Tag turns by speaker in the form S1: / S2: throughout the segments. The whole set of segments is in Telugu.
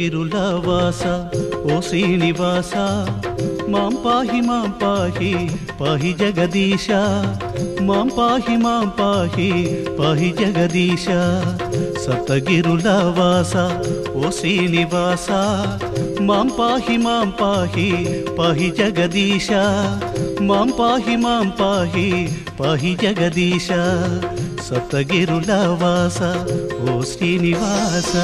S1: సప్తగిరుల వాస ఓ శ్రీనివాస మాం పాహి పాహి జగదీశ మాం పాహి పాహి జగదీశ సప్తగిరుల వాస ఓ శ్రీనివాస మాం పాహి పాహి జగదీశ మాం పాహి పాహి జగదీశ సప్తగిరుల వాస ఓ శ్రీనివాస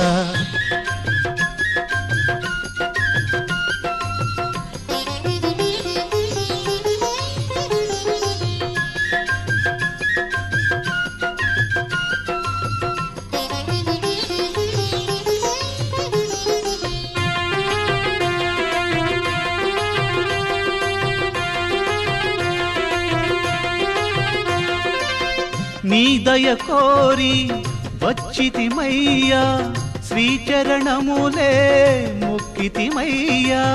S1: నీ దయ కోరి వచ్చితిమయ్యా శ్రీచరణములే మొక్కితిమయ్యా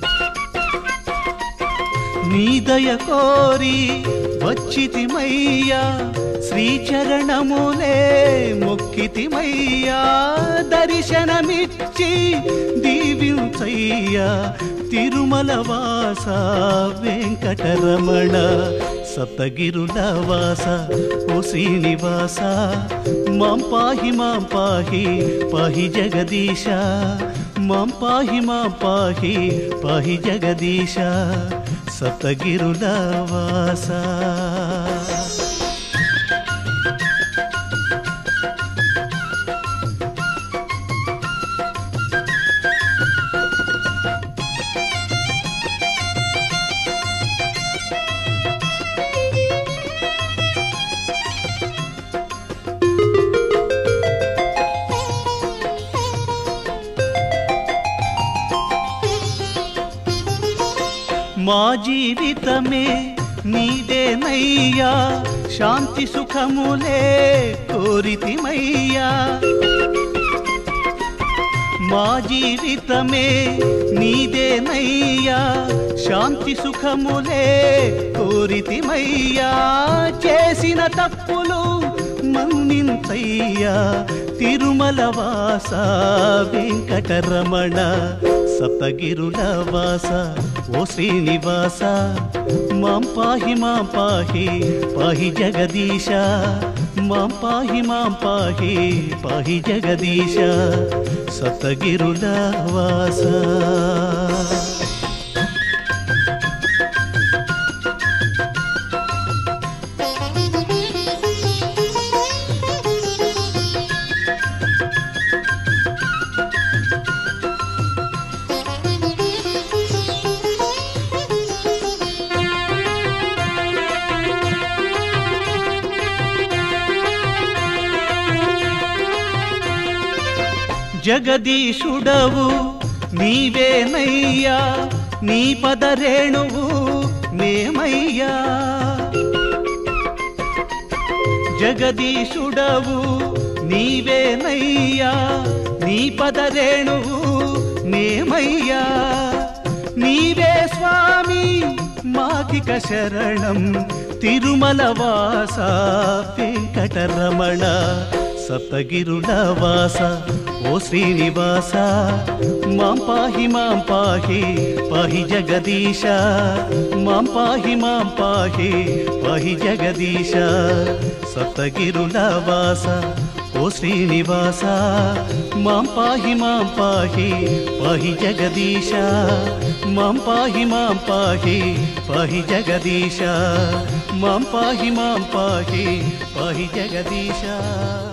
S1: నీ దయ కోరి వచ్చితిమయ్యా శ్రీచరణములే మొక్కితిమయ్యా దర్శనమిచ్చి దీవించయ్యా తిరుమల వాస వెంకటరమణ సప్తగిరుల వాస ఓ శ్రీనివాస మాం పాహి పాహి జగదీశ మాం పాహి పాహి జగదీశ సప్తగిరుల వాస మా జీవితమే నీదేనయ్యా శాంతి సుఖములే కోరితిమయ్యా మా జీవితమే నీదేనయ్యా శాంతి సుఖములే కోరితిమయ్యా చేసిన తప్పులు మన్నించయ్యా తిరుమల వాస వెంకటరమణ సప్తగిరుల వాస ఓ శ్రీనివాస మాం పాహి పాహి జగదీశ మాం పాహి పాహి జగదీశ సప్తగిరుల వాస జగదీశుడవు నీవేనయ్యా నీ పదరేణువు మేమయ్యా జగదీశుడవు నీవేనయ్యా నీ పదరేణువు మేమయ్యా నీవే స్వామి మాకిక శరణం తిరుమల వాస వెంకటరమణ సప్తగిరుల వాస ఓ శ్రీనివాస మాం పాహి పాహి జగదీశ మాం పాహి పాహి జగదీశ సప్తగిరుల వాస ఓ శ్రీనివాస మాం పాహి పాహి జగదీశ మాం పాహి పాహి జగదీశ మాం పాహి పాహి జగదీశ